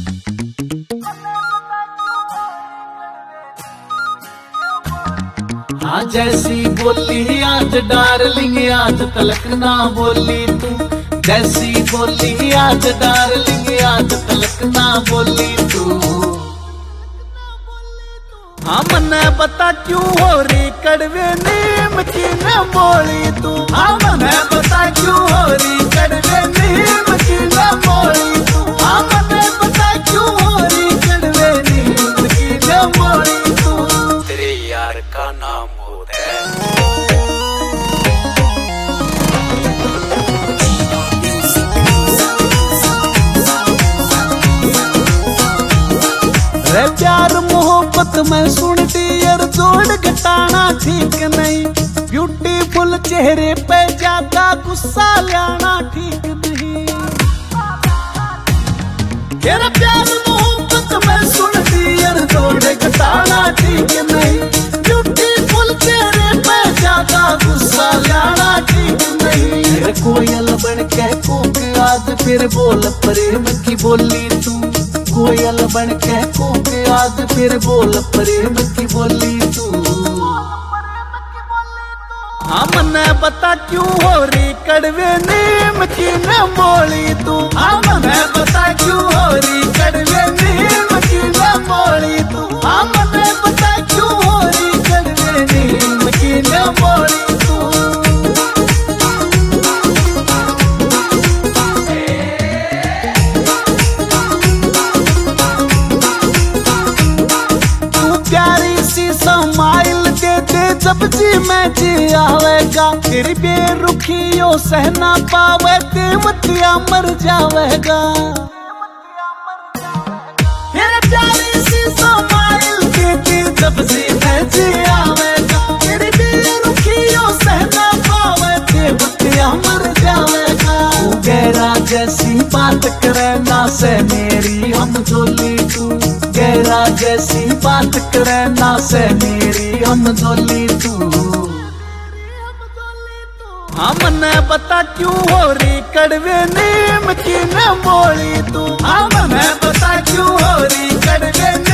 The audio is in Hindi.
हाँ जैसी बोली आज डार्लिंग आज तलक ना बोली तू, जैसी बोली आज डार्लिंग आज तलक ना बोली तू। हाँ मने बता क्यों हो रही कड़वे नीम की न बोली तू, हाँ मने बता क्यों हो रही कड़वे नीम की न बोली तू, हाँ मने बता क्यों हो रही कड़वे नीम की न बोली तू। तेरे यार का नाम प्यार मोहब्बत में सुन डियर जोड़ घटाना ठीक नहीं, ब्यूटीफुल चेहरे पे ज्यादा गुस्सा लाना ठीक नहीं। तेरा प्यार मोहब्बत में सुन डियर जोड़ घटाना ठीक नहीं, ब्यूटीफुल चेहरे पे ज्यादा गुस्सा लाना ठीक नहीं। फिर कोयल बन के कूक आज फिर बोल प्रेम की बोली तू, कोयल बन के कूक आज फिर बोल प्रेम की बोली तू। हाँ मने बता क्यों हो रही कड़वे नीम की न बोली तू, हाँ मने बता क्यों हो रही कड़वे नीम की न बोली तू, हाँ मने बता क्यों हो रही कड़वे नीम की न बोली तू। समाइल के दे जब जी मैं जी आवेगा, तेरी बेरुखियों सहना पावे देवतिया मर जावेगा। तेरे प्यारी सी समाइल के दे जब जी मैं जी आवेगा, तेरी बेरुखियों सहना पावे देवतिया मर जावेगा। तू गहरा जैसी बात करे ना से मेरी हम जोली तू, गहरा जैसी बात करे ना से मेरी हम जोली तू। हाँ मने बता क्यों हो रही कड़वे नीम की न बोली तू, हाँ मने बता क्यों हो रही कड़वे